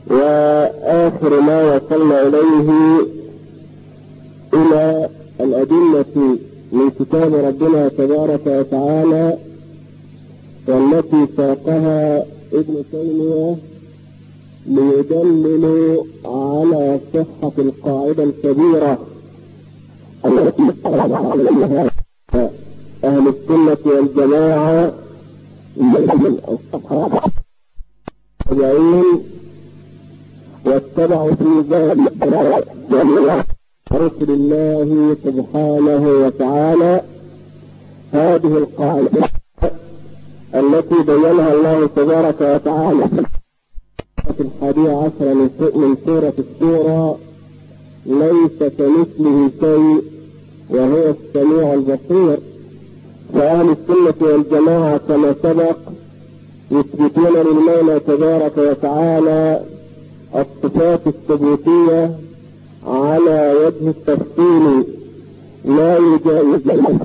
وآخر ما وصلنا إليه إلى الأدلة من كتاب ربنا تبارك وتعالى، والتي ساقها ابن تيمية ليدلل على صحة القاعدة الكبيرة التي أهل السنة والجماعة واتبعوا في ذلك رسل الله سبحانه وتعالى. هذه القاعدة التي بينها الله تبارك وتعالى في 11 من سورة الشورى: ليس كمثله شيء وهو السميع البصير. فأهل السنة والجماعة كما سبق يثبتون لله تبارك وتعالى الصفات الثبوتية على وجه التفصيل لا يجاوز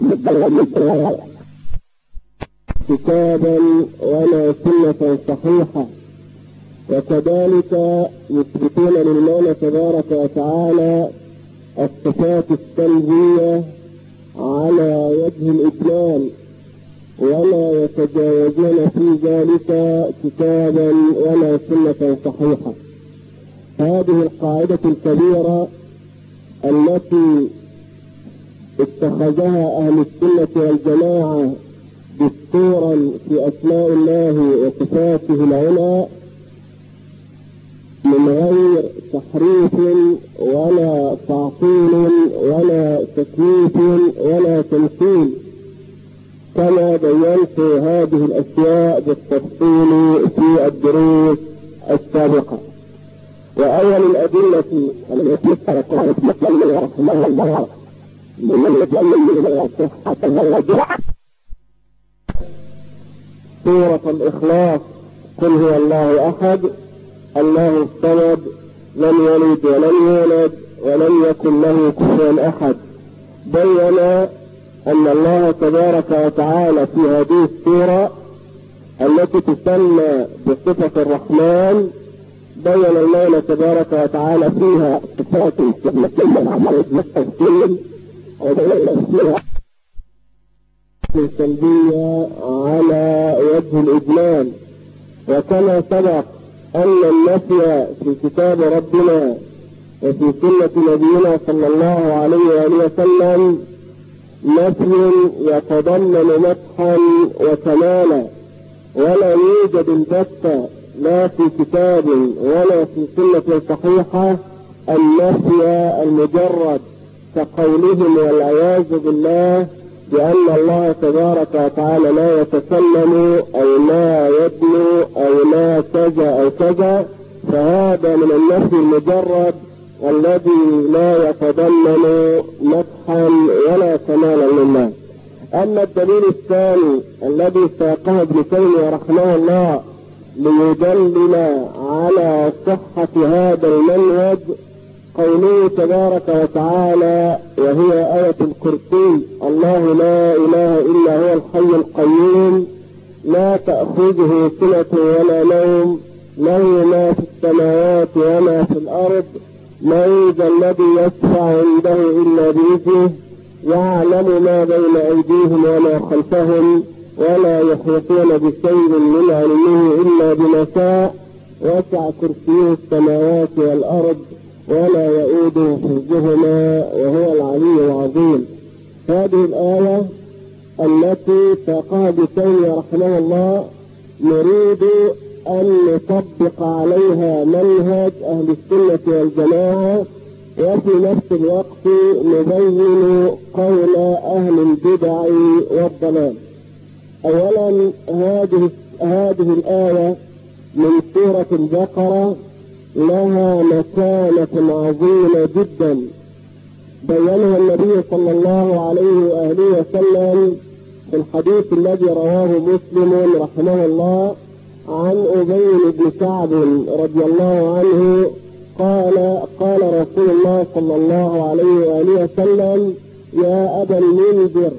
كتابا ولا سنة صحيحة، وكذلك يثبتون لله تبارك وتعالى الصفات السلبية على وجه الإجمال ولا يتجاوزون في ذلك كتابا ولا سنة صحيحة. هذه القاعدة الكبيرة التي اتخذها أهل السنة والجماعة دستورا في أسماء الله وصفاته العلى من غير تحريف ولا تعطيل ولا تكييف ولا تمثيل، كما بينت هذه الأشياء بالتفصيل في الدروس السابقة. وأول الأدلة التي تركها رحمه الله سورة الإخلاص: قل هو الله أحد الله الصمد لم يلد ولم يولد ولم يكن له كفوا أحد. بين أن الله تبارك وتعالى في هذه السورة التي تسمى بصفة الرحمن بين الله تبارك وتعالى فيها صفات السلبية على وجه الإجمال. وكما سبق أن النفي في كتاب ربنا وفي سنة نبينا صلى الله عليه وآله وسلم نفي يتضمن مدحا وكمالا، ولا يوجد البتة لا في كتاب ولا في سنة صحيحة النفي المجرد كقولهم والعياذ بالله بأن الله تبارك وتعالى لا يتكلم أو لا يدنو أو لا كذا أو كذا، فهذا من النفي المجرد الذي لا يتضمن مدحا ولا كمالا لله. أما الدليل الثاني الذي ساقه ابن تيمية رحمه الله ليدلل على صحة هذا المنهج قوله تبارك وتعالى وهي آية الكرسي: الله لا إله إلا هو الحي القيوم لا تأخذه سنة ولا نوم له ما في السماوات وما في الأرض من ذا الذي يشفع عنده إلا بإذنه يعلم ما بين أيديهم وما خلفهم ولا يحيطون بشيء من علمه إلا بما شاء وسع كرسيه السماوات والأرض ولا يؤوده حفظهما وهو العلي العظيم. هذه الآية التي ساقها ابن تيمية رحمه الله نريد أن نطبق عليها منهج أهل السنة والجماعة، وفي نفس الوقت نبين قول أهل البدع والضلال. أولا هذه الآية من سورة البقرة لها مكانة عظيمة جدا بينها النبي صلى الله عليه وآله وسلم في الحديث الذي رواه مسلم رحمه الله عن أبي بن كعب رضي الله عنه قال رسول الله صلى الله عليه وآله وسلم: يا أبا المنذر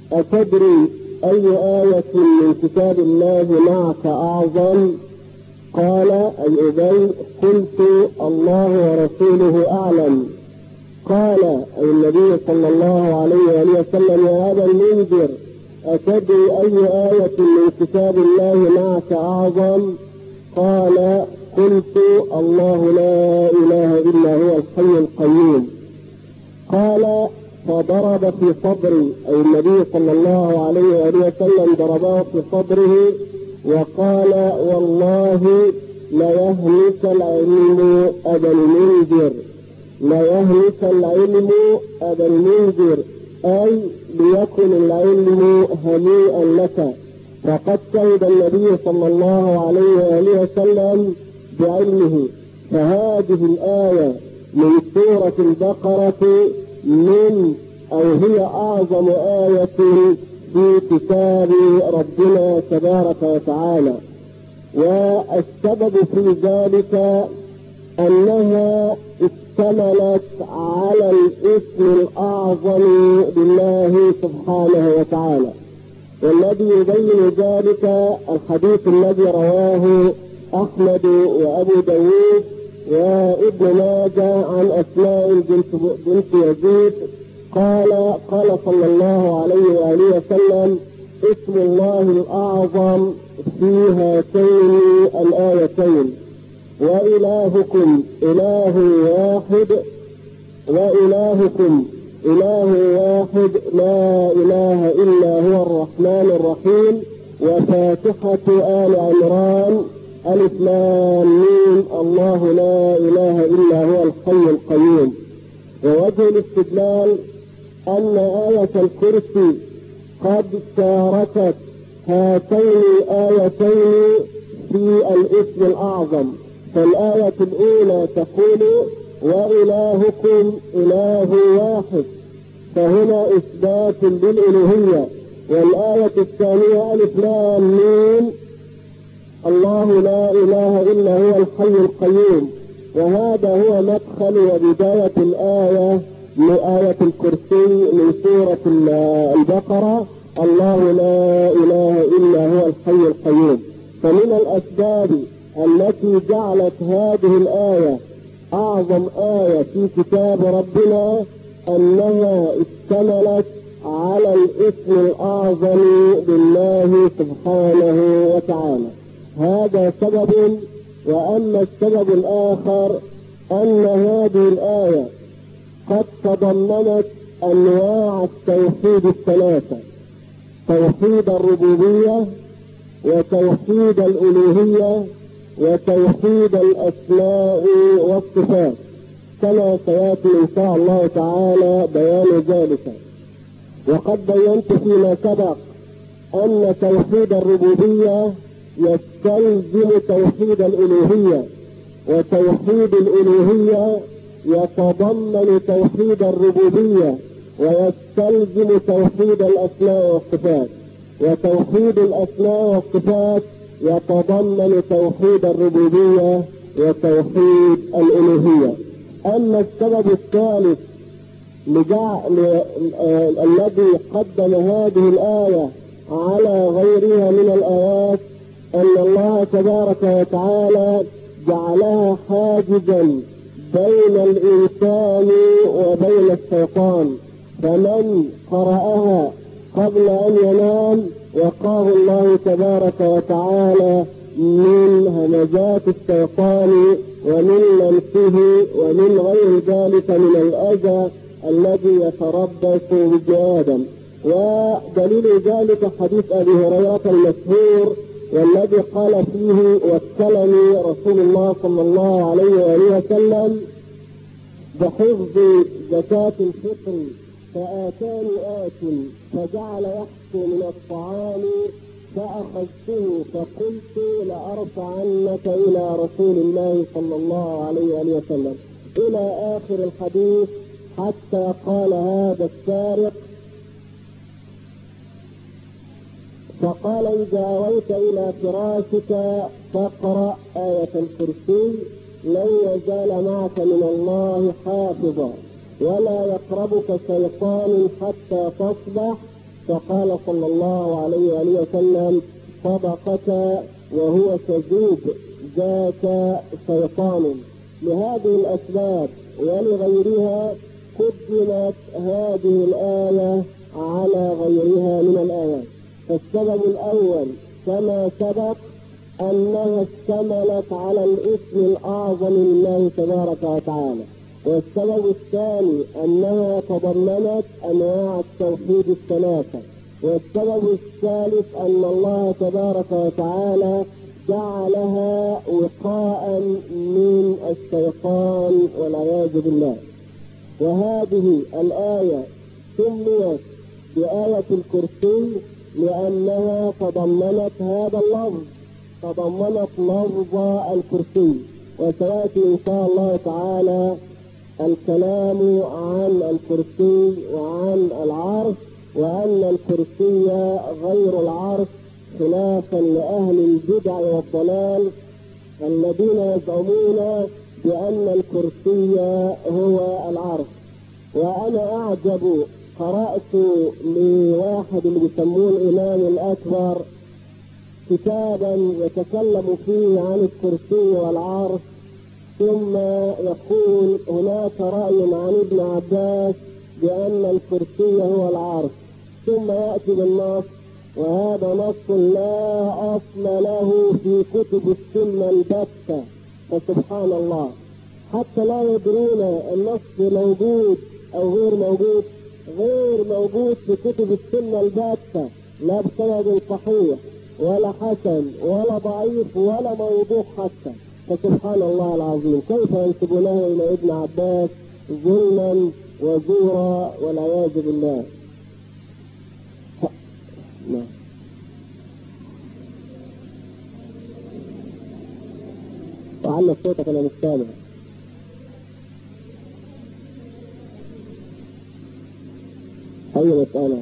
أتدري أي آية من كتاب الله معك أعظم؟ قال أي أبي: قلت: الله ورسوله أعلم. قال أي النبي صلى الله عليه وسلم: يا أبا المنذر، أتدري أي آية من كتاب الله معك أعظم؟ قال: قلت: الله لا إله إلا هو الحي القيوم. قال: فضرب في صدري، أي النبي صلى الله عليه وسلم ضربه في صدره وقال: والله ليهلك العلم أبا المنذر، ليهلك العلم أبا المنذر، أي ليكن العلم هنيئا لك. فقد شهد النبي صلى الله عليه وسلم بعلمه. فهذه الآية من سورة البقرة هي أعظم آية في كتاب ربنا تبارك وتعالى. والسبب في ذلك أنها اشتملت على الاسم الأعظم لله سبحانه وتعالى، والذي يبين ذلك الحديث الذي رواه أحمد وأبو داود وابن ماجه عن أسماء بنت يزيد قال صلى الله عليه وسلم: اسم الله الأعظم في هاتين الآيتين: وإلهكم إله واحد، وإلهكم إله واحد لا إله إلا هو الرحمن الرحيم. وفاتحة آل عمران: ألف لام ميم، الله لا إله إلا هو الحي القيوم. ووجه الاستدلال أن آية الكرسي قد شاركت هاتين الآيتين في الاسم الأعظم. فالآية الأولى تقول: وإلهكم إله واحد، فهنا إثبات للإلهية. والآية الثانية: ألف لام ميم، الله لا إله إلا هو الحي القيوم. وهذا هو مدخل وبداية الآية لآية الكرسي من سورة البقرة: الله لا إله إلا هو الحي القيوم. فمن الأسباب التي جعلت هذه الآية أعظم آية في كتاب ربنا أنها اشتملت على الاسم الأعظم لله سبحانه وتعالى. هذا سبب. وأما السبب الآخر أن هذه الآية قد تضمنت أنواع التوحيد الثلاثة: توحيد الربوبية، وتوحيد الألوهية، وتوحيد الأسماء والصفات، كما سيأتي إن شاء الله تعالى بيان ذلك. وقد بينت فيما سبق أن توحيد الربوبية يستلزم توحيد الألوهية، وتوحيد الألوهية يتضمن توحيد الربوبية ويستلزم توحيد الأسماء والصفات، وتوحيد الأسماء والصفات يتضمن توحيد الربوبية وتوحيد الألوهية. أما السبب الثالث الذي قدم هذه الآية على غيرها من الآيات أن الله تبارك وتعالى جعلها حاجزا بين الإنسان وبين الشيطان، فمن قرأها قبل أن ينام وقاه الله تبارك وتعالى من همزات الشيطان ومن لمسه ومن غير ذلك من الأذى الذي يتربص بآدم. ودليل ذلك حديث أبي هريرة المشهور والذي قال فيه: وكلني رسول الله صلى الله عليه وسلم بحفظ زكاة الفطر فآتاني آت فجعل يحكو من الطعام فأخذته فقلت لأرفعنك إلى رسول الله صلى الله عليه وسلم، إلى آخر الحديث، حتى قال هذا السارق. فقال: إذا أويت إلى فراشك فاقرأ آية الكرسي لن يزال معك من الله حافظا ولا يقربك شيطان حتى تصبح. فقال صلى الله عليه وسلم: صدقك وهو كذوب، ذاك شيطان. لهذه الأسباب ولغيرها قدمت هذه الآية على غيرها من الآيات. فالسبب الأول كما سبق أنها اشتملت على الاسم الأعظم لله تبارك وتعالى. والسبب الثاني أنها تضمنت أنواع التوحيد الثلاثة. والسبب الثالث أن الله تبارك وتعالى جعلها وقاء من الشيطان والعياذ بالله. وهذه الآية سميت بآية الكرسي لأنها تضمنت هذا اللفظ، تضمنت لفظ الكرسي. وسيأتي إن شاء الله تعالى الكلام عن الكرسي وعن العرش، وأن الكرسي غير العرش، خلافا لأهل البدع والضلال الذين يزعمون بأن الكرسي هو العرش. وأنا أعجب، قرأت لواحد اللي بيسموه الإمام الأكبر كتابا يتكلم فيه عن الكرسي والعرش، ثم يقول هناك رأي عن ابن عباس بأن الكرسي هو العرش، ثم يأتي بالنص، وهذا نص لا أصل له في كتب السنة البتة. فسبحان الله، حتى لا يدرون النص موجود أو غير موجود، غير موجود في كتب السنة البتة، لا بسند صحيح ولا حسن ولا ضعيف ولا موضوع حتى. فسبحان الله العظيم، كيف ينسبونه إلى ابن عباس ظلما وزورا والعياذ بالله. وعلى صوتك أنا مش سامع. أي مسألة؟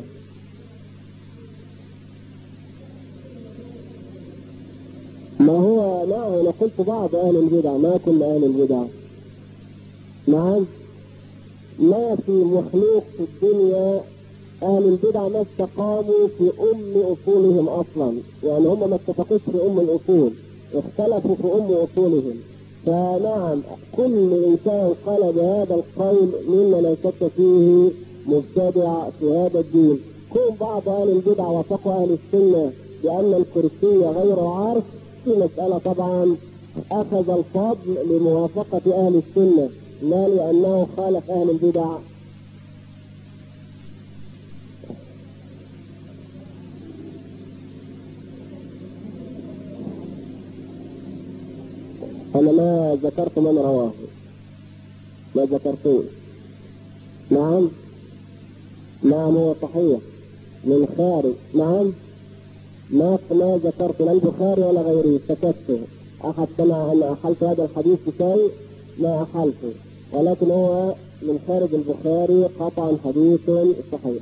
ما هو نعم، أنا قلت بعض أهل البدع، ما كل أهل البدع. نعم، ما في مخلوق في الدنيا أهل البدع ما استقاموا في أصولهم أصلا، يعني هم ما اتفقوش في الأصول، اختلفوا في أصولهم. فنعم، كل إنسان قال بهذا القول مما لا شك فيه مبتدع في هذا الدين. كون بعض أهل البدع وافقوا أهل السنة بأن الكرسي غير العرش، في مسألة طبعا أخذ الفضل لموافقة أهل السنة، لا لأنه خالف أهل البدع. أنا ما ذكرت من رواه، ما ذكرته. نعم نعم، هو صحيح من خارج. نعم، ما ذكرت لا البخاري ولا غيره، سكت. أحد سمع أن أحلت هذا الحديث بشيء ما أحلته، ولكن هو من خارج البخاري قطعا حديث صحيح.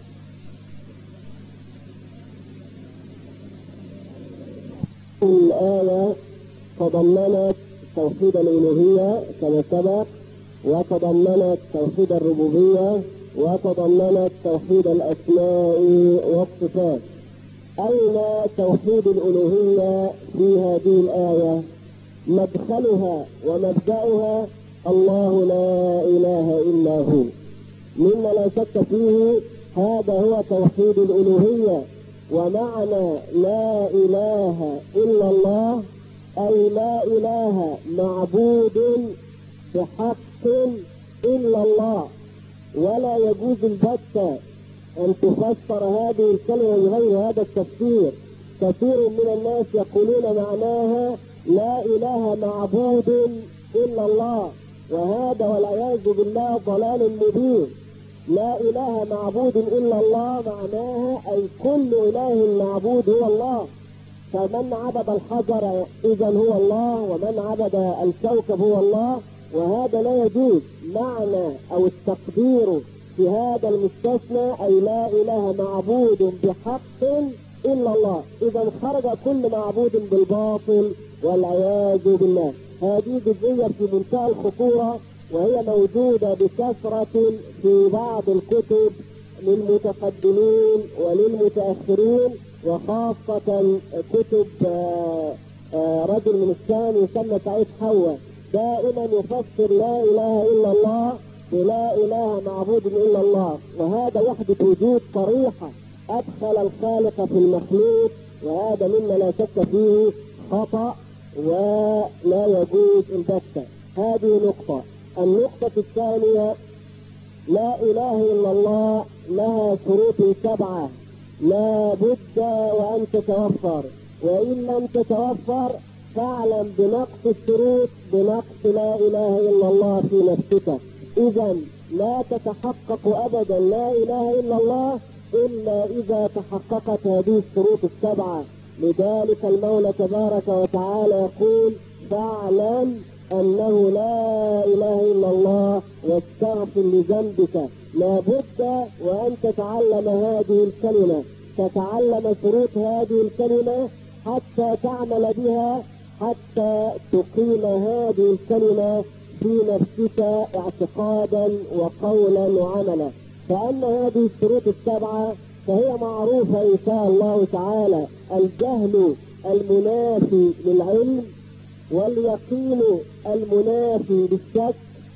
الآية تضمنت توحيد الألوهية كما سبق، وتضمنت توحيد الربوبية، وتضمنت توحيد الأسماء والصفات. أين توحيد الألوهية في هذه الآية؟ مدخلها ومبدأها الله لا إله إلا هو، مما لا شك فيه هذا هو توحيد الألوهية. ومعنى لا إله إلا الله أي لا إله معبود بحق إلا الله. ولا يجوز البتة أن تفسر هذه الكلمة بغير هذا التفسير. كثير من الناس يقولون معناها لا إله معبود إلا الله، وهذا والعياذ بالله ضلال مبين. لا إله معبود إلا الله معناها أي كل إله معبود هو الله، فمن عبد الحجر إذا هو الله، ومن عبد الكوكب هو الله، وهذا لا يجوز. معنى أو التقدير في هذا المستثنى أي لا إله معبود بحق إلا الله، إذا خرج كل معبود بالباطل والعياذ بالله. هذه جزئية في منتهى الخطورة، وهي موجودة بكثرة في بعض الكتب للمتقدمين وللمتأخرين، وخاصة كتب رجل من الشام يسمى سعيد حواء دائما يفسر لا اله الا الله بلا اله معبود الا الله، وهذا وحدة وجود صريحة ادخل الخالق في المخلوق، وهذا مما لا شك فيه خطأ ولا يجوز البتة. هذه نقطة. النقطة الثانية، لا اله الا الله لها شروط 7 لا بد وان تتوفر، وان لم تتوفر فاعلم بنقص الشروط بنقص لا اله الا الله في نفسك. اذا لا تتحقق ابدا لا اله الا الله الا اذا تحققت هذه الشروط 7. لذلك المولى تبارك وتعالى يقول فاعلم انه لا اله الا الله واستغفر لذنبك. لا بد وان تتعلم هذه الكلمة، تتعلم شروط هذه الكلمة حتى تعمل بها، حتى تقيم هذه الكلمة في نفسك اعتقادا وقولا وعملا. فأما هذه الشروط 7 فهي معروفة إن شاء الله تعالى: الجهل المنافي للعلم، واليقين المنافي للشك،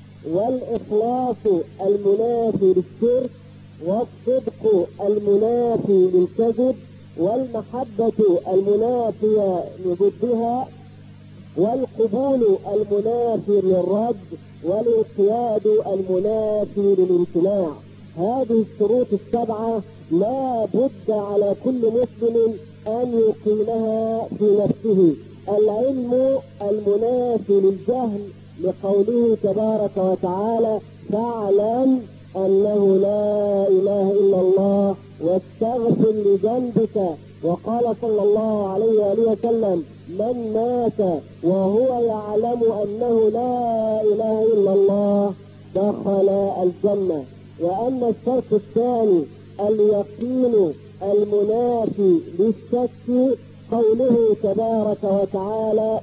والإخلاص المنافي للشرك، والصدق المنافي للكذب، والمحبة المنافية لضدها، والقبول المنافي للرد، والانقياد المنافي للامتناع. هذه الشروط 7 لا بد على كل مسلم أن يقيمها في نفسه. العلم المنافي للجهل لقوله تبارك وتعالى فاعلم أنه لا إله إلا الله واستغفر لذنبك. وقال صلى الله عليه وآله وسلم من مات وهو يعلم أنه لا إله إلا الله دخل الجنة. وأما الشرط الثاني اليقين المنافي للشك قوله تبارك وتعالى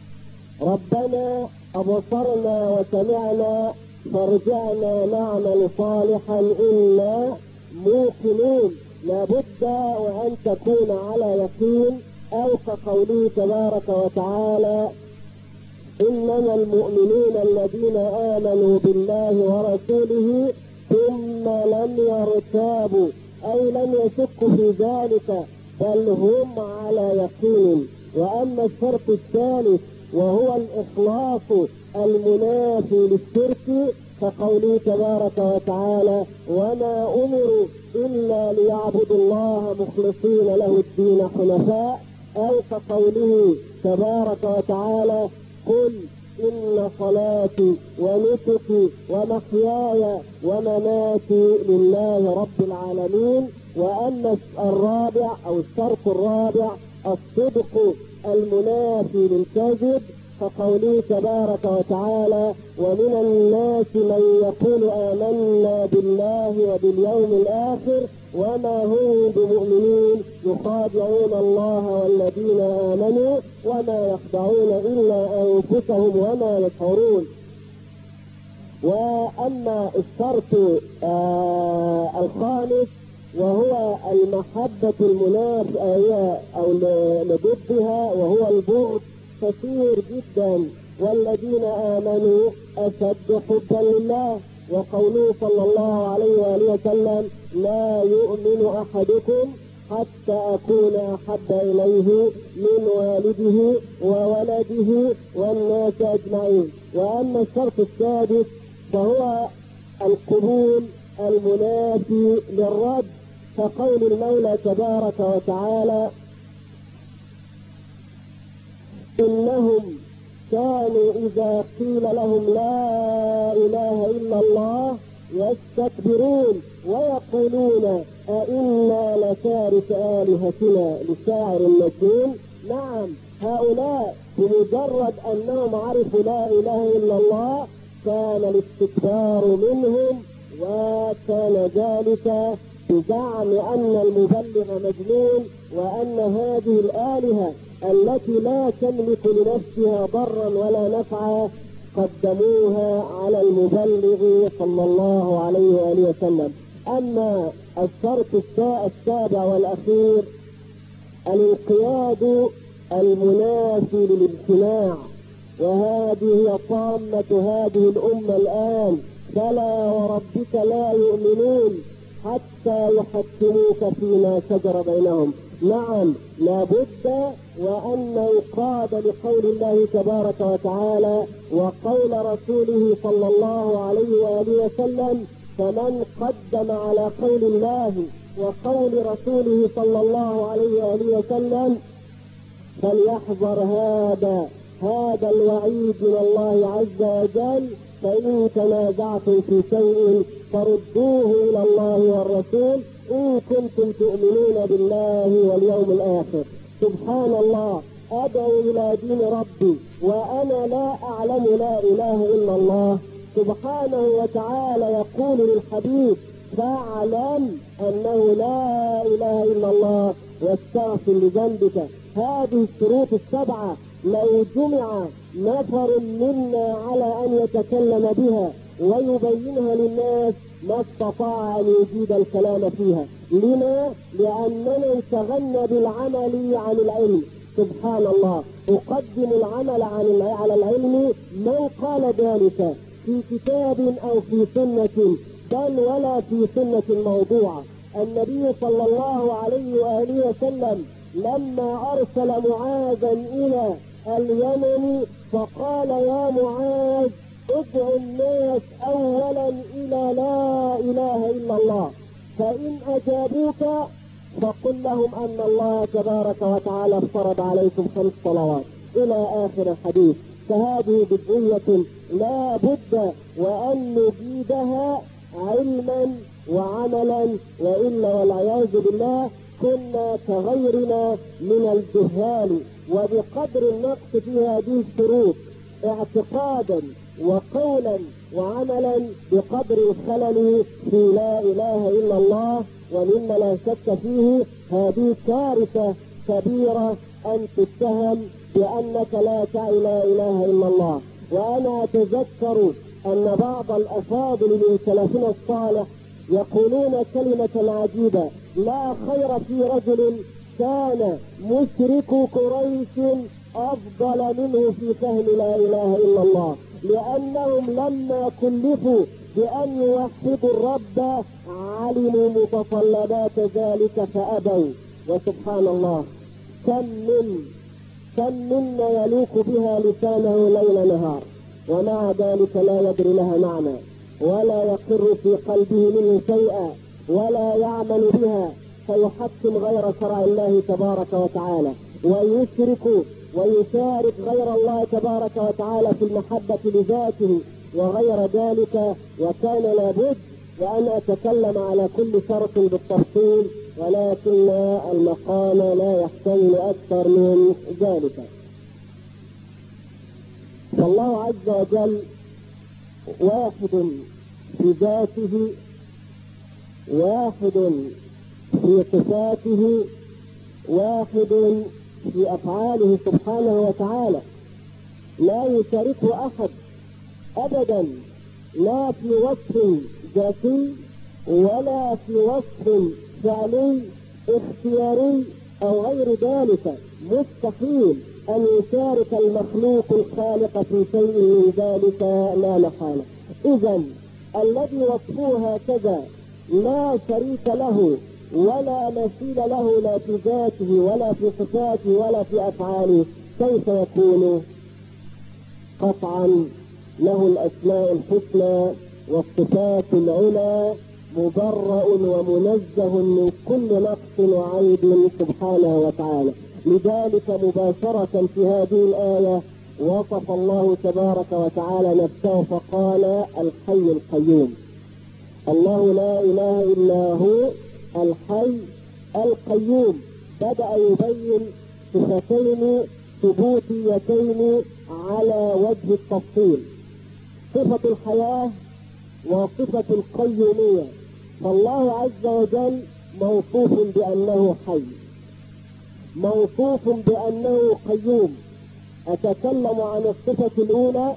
ربنا أبصرنا وسمعنا فارجعنا نعمل صالحا إنا موقنون. لابد وأن تكون على يقين، أو كقوله تبارك وتعالى إنما المؤمنون الذين آمنوا بالله ورسوله ثم لم يرتابوا، أي لم يشكوا في ذلك بل هم على يقين. وأما الشرط الثالث وهو الإخلاص المنافي للشرك كقوله تبارك وتعالى وما أمروا إلا ليعبدوا الله مخلصين له الدين حنفاء، أو كقوله تبارك وتعالى قل إن صلاتي ونسكي ومحياي ومماتي لله رب العالمين. وأما الرابع أو الشرط الرابع الصدق المنافي للكذب كقوله تبارك وتعالى ومن الناس من يقول آمنا بالله وباليوم الآخر وما هم بمؤمنين يخادعون الله والذين آمنوا وما يخدعون إلا أنفسهم وما يشعرون. وأما الشرط الخامس وهو المحبة المنافية أو لضدها وهو البغض كثير جدا، والذين آمنوا أشد حبا لله. وقوله صلى الله عليه وآله وسلم لا يؤمن أحدكم حتى أكون أحب إليه من والده وولده والناس أجمعين. وأما الشرط السادس فهو القبول المنافي للرد كقول المولى تبارك وتعالى إنهم كانوا إذا قيل لهم لا إله إلا الله يستكبرون ويقولون أئنا لتارك آلهتنا لشاعر مجنون. نعم، هؤلاء بمجرد أنهم عرفوا لا إله إلا الله كان الاستكبار منهم، وكان ذلك بزعم أن المبلغ مجنون، وأن هذه الآلهة التي لا تملك لنفسها ضرا ولا نفعا قدموها على المبلغ صلى الله عليه وآله وسلم. أما الشرط السابع والأخير الانقياد المنافي للاجتماع، وهذه هي طامة هذه الأمة الآن. فلا وربك لا يؤمنون حتى يحكموك فيما شجر بينهم. نعم، لابد وأن يقاد لقول الله تبارك وتعالى وقول رسوله صلى الله عليه وآله وسلم. فمن قدم على قول الله وقول رسوله صلى الله عليه وآله وسلم فليحذر هذا الوعيد من الله عز وجل. فإن تنازعتم في شيء فردوه إلى الله والرسول إن كنتم تؤمنون بالله واليوم الآخر. سبحان الله، أدعو إلى دين ربي وأنا لا أعلم لا إله إلا الله. سبحانه وتعالى يقول للحبيب فاعلم أنه لا إله إلا الله واستغفر لذنبك. هذه الشروط السبعة لو جمع نفر منا على أن يتكلم بها ويبينها للناس ما استطاع أن يجيد الكلام فيها. لما؟ لأننا انشغلنا بالعمل عن العلم. سبحان الله، أقدم العمل على العلم. من قال ذلك في كتاب أو في سنة؟ بل ولا في سنة موضوعة. النبي صلى الله عليه وآله وسلم لما أرسل معاذا إلى اليمن فقال يا معاذ ادع الناس أولا إلى لا إله إلا الله، فإن أجابوك فقل لهم أن الله تبارك وتعالى افترض عليكم 5 صلوات إلى آخر الحديث. فهذه بدعية لا بد وأن نجيدها علما وعملا، وإلا والعياذ بالله كنا كغيرنا من الجهال. وبقدر النقص في هذه الشروط اعتقادا وقولا وعملا بقدر الخلل في لا إله إلا الله. ومما لا شك فيه هذه كارثة كبيرة أن تتهم بأنك لا تعي لا إله إلا الله. وأنا أتذكر أن بعض الأفاضل من سلفنا الصالح يقولون كلمة عجيبة: لا خير في رجل كان مشرك قريش أفضل منه في فهم لا إله إلا الله، لأنهم لما كلفوا بأن يوحدوا الرب علموا متطلبات ذلك فأبوا. وسبحان الله، كم منا يلوك بها لسانه ليل نهار ومع ذلك لا يدري لها معنى ولا يقر في قلبه منه شيئا ولا يعمل بها، فيحكم غير شرع الله تبارك وتعالى ويشرك ويشارك غير الله تبارك وتعالى في المحبة لذاته وغير ذلك. وكان لابد وأن أتكلم على كل شرط بالتفصيل، ولكن المقام لا يحتمل أكثر من ذلك. فالله عز وجل واحد في ذاته، واحد في صفاته، واحد في أفعاله سبحانه وتعالى، لا يشاركه أحد أبدا، لا في وصف ذاتي ولا في وصف فعلي اختياري أو غير ذلك. مستحيل أن يشارك المخلوق الخالق في شيء من ذلك لا محالة. إذا الذي وصفه هكذا لا شريك له ولا مثيل له لا في ذاته ولا في صفاته ولا في أفعاله، كيف يكون؟ قطعا له الأسماء الحسنى والصفات العلى، مبرأ ومنزه من كل نقص وعيب سبحانه وتعالى. لذلك مباشرة في هذه الآية وصف الله تبارك وتعالى نفسه فقال: الحي القيوم. الله لا إله إلا هو الحي القيوم. بدأ يبين صفتين ثبوتيتين على وجه التفصيل: صفة الحياة وصفة القيومية. فالله عز وجل موصوف بأنه حي، موصوف بأنه قيوم. أتكلم عن الصفة الأولى،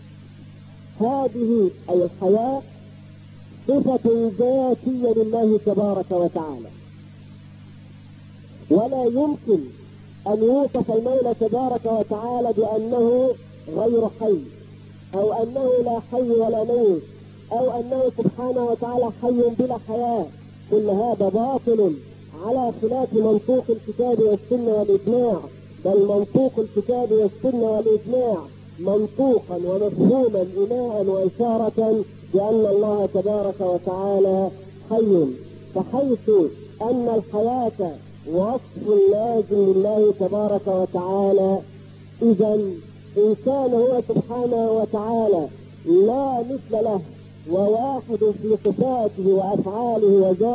هذه أي الحياة صفة ذاتية لله تبارك وتعالى، ولا يمكن أن يوصف المولى تبارك وتعالى بأنه غير حي، أو أنه لا حي ولا ميت، أو أنه سبحانه وتعالى حي بلا حياة. كل هذا باطل على خلاف منطوق الكتاب والسنة والإجماع، بل منطوق الكتاب والسنة والإجماع منطوقا ومفهوما إيماء وإشارة بأن الله تبارك وتعالى حي. فحيث أن الحياة وصف لازم لله تبارك وتعالى، إذا إن كان هو سبحانه وتعالى لا مثل له وواحد في صفاته وأفعاله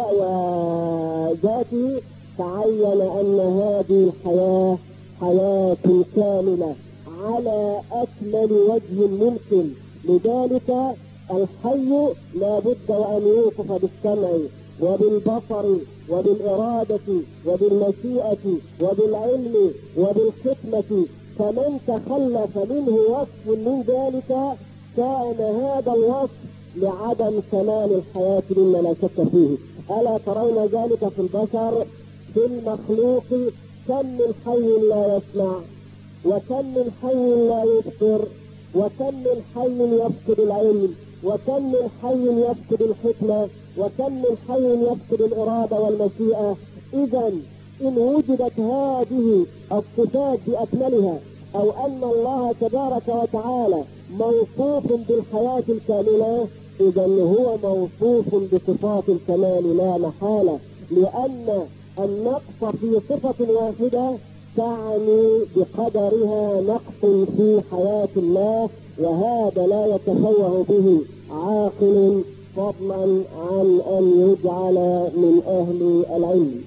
وذاته، تعين أن هذه الحياة حياة كاملة على أكمل وجه ممكن. لذلك الحي لا بد وأن يوصف بالسمع وبالبصر وبالإرادة وبالمشيئة وبالعلم وبالحكمة، فمن تخلف منه وصف من ذلك كان هذا الوصف لعدم كمال الحياة مما لا شك فيه. ألا ترون ذلك في البشر؟ في المخلوق كم من حي لا يسمع، وكم من حي لا يبصر، وكم من حي يفقد العلم، وكم من حي يفقد الحكمة، وكم من حي يفقد الإرادة والمشيئة. إذا إن وجدت هذه الصفات بأكملها، أو أن الله تبارك وتعالى موصوف بالحياة الكاملة، إذا هو موصوف بصفات الكمال لا محالة، لأن النقص في صفة واحدة تعني بقدرها نقص في حياة الله، وهذا لا يتفوه به عاقل، فضلا عن أن يجعل من أهل العلم.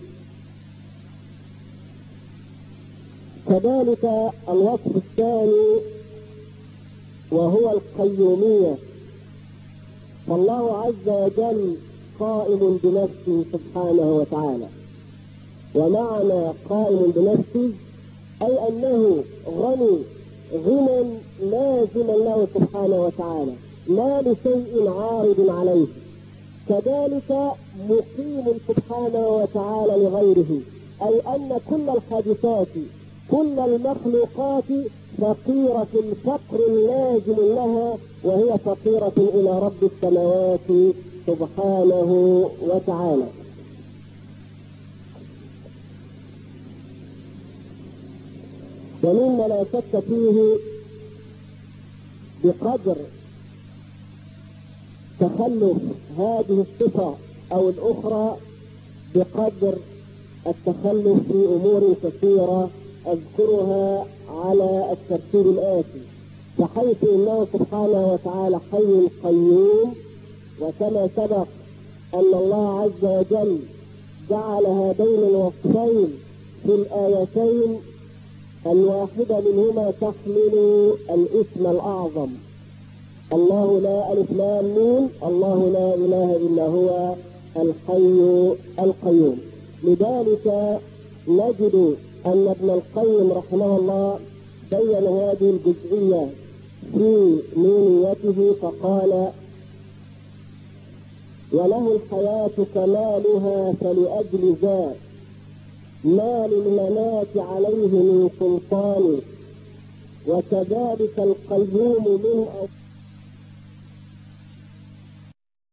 كذلك الوصف الثاني وهو القيومية، فالله عز وجل قائم بنفسه سبحانه وتعالى. ومعنى قائم بنفسه أي أنه غني غنى لازما له سبحانه وتعالى، لا لشيء عارض عليه. كذلك مقيم سبحانه وتعالى لغيره، أي أن كل الحادثات كل المخلوقات فقيرة فقر لازم لها، وهي فقيرة إلى رب السماوات سبحانه وتعالى. ومما لا شك فيه بقدر تخلف هذه الصفة أو الأخرى بقدر التخلف في أمور كثيرة أذكرها على الترتيب الآتي. فحيث إنه سبحانه وتعالى حي قيوم، وكما سبق أن الله عز وجل جعل هذين الوصفين في الآيتين الواحدة منهما تحمل الاسم الأعظم، الله لا ألف لام ميم، الله لا إله إلا هو الحي القيوم. لذلك نجد أن ابن القيم رحمه الله بين هذه الجزئية في نونيته فقال: وله الحياة كمالها فلأجل ذا ما للممات عليه من سلطان، وكذلك القيوم من